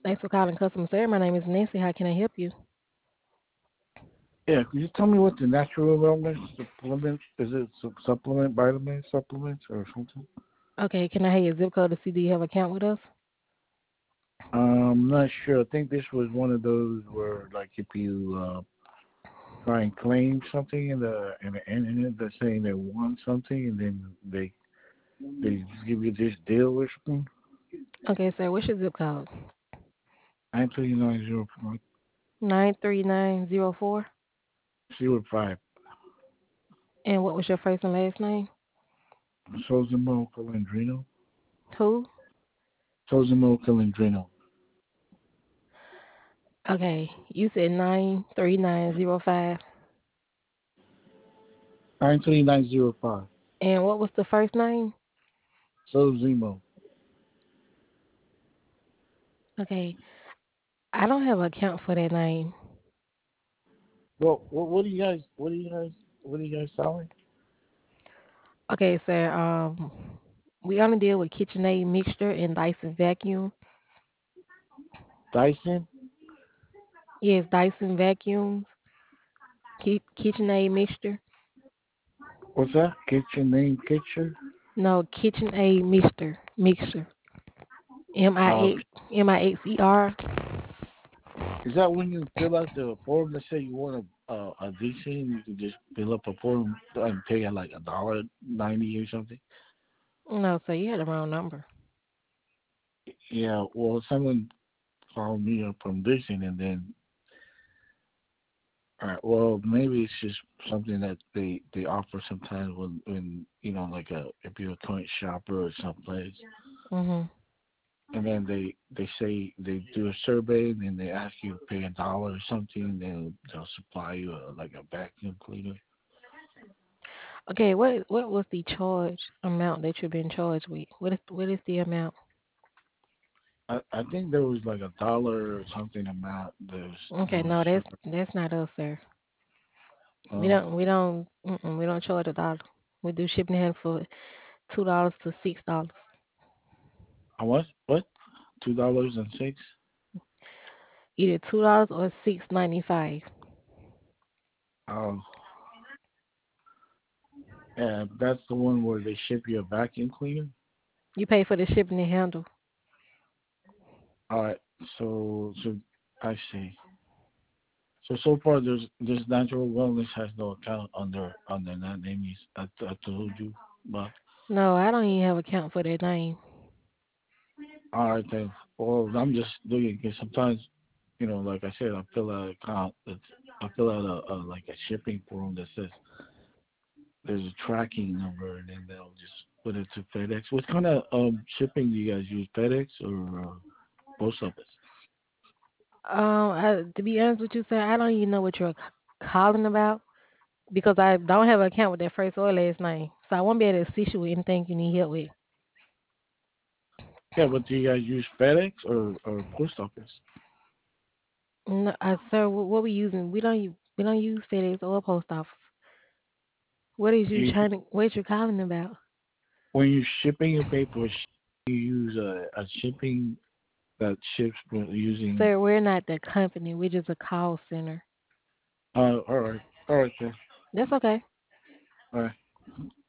Thanks for calling customer service. My name is Nancy. How can I help you? Yeah, could you tell me what the natural wellness supplement is? It supplement, vitamin supplements, or something? Okay, can I have your zip code to see do you have an account with us? I'm not sure. I think this was one of those where, like, if you try and claim something in the internet, they're saying they want something, and then they give you this deal or something. Okay, sir, what's your zip code? 93904. 93905. And what was your first and last name? Sosimo Calandrino. Who? Sosimo Calandrino. Okay, you said 93905. 93905. And what was the first name? Sosimo. Okay, I don't have an account for that name. Well, what do you guys selling? Okay, sir, we only deal with KitchenAid mixture and Dyson vacuum. Dyson? Yes, Dyson vacuums, KitchenAid mixture. What's that? Kitchen name kitchen? No, KitchenAid mixture. Uh, Mixer. is that when you fill out the form? Let's say you want a DC, and you can just fill up a form and pay like $1.90 or something. No, sir, you had the wrong number. Yeah. Well, someone called me up from Vision, and then all right. Well, maybe it's just something that they offer sometimes when like a if you're a current shopper or someplace, Mhm. and then they say they do a survey and then they ask you to pay $1 or something, then they'll supply you like a vacuum cleaner. Okay, what was the charge amount that you've been charged with? What is the amount? I think there was like $1 or something amount. There Okay, was no, that's not us, sir. We uh don't we don't we don't charge $1. We do shipping and handling for $2 to $6. how much? What? $2.06? Either $2 or $6.95. Oh, and that's the one where they ship you a vacuum cleaner. You pay for the shipping and handle. All right, so I see. So far, this natural wellness has no account under that name. I told you, but No, I don't even have account for that name. all right then. Well, I'm just doing because sometimes, like I said, I fill out account. I fill out a like a shipping form that says there's a tracking number, and then they'll just put it to FedEx. What kind of shipping do you guys use? FedEx or post office? To be honest with you, sir, I don't even know what you're calling about because I don't have an account with that first or last name, so I won't be able to assist you with anything you need help with. Yeah, but do you guys use FedEx or post office? No, sir, what we using? We don't use FedEx or post office. You What you calling about? when you're shipping your paper, you use a shipping that ships using. Sir, we're not the company. We're just a call center. All right, sir. That's okay. All right.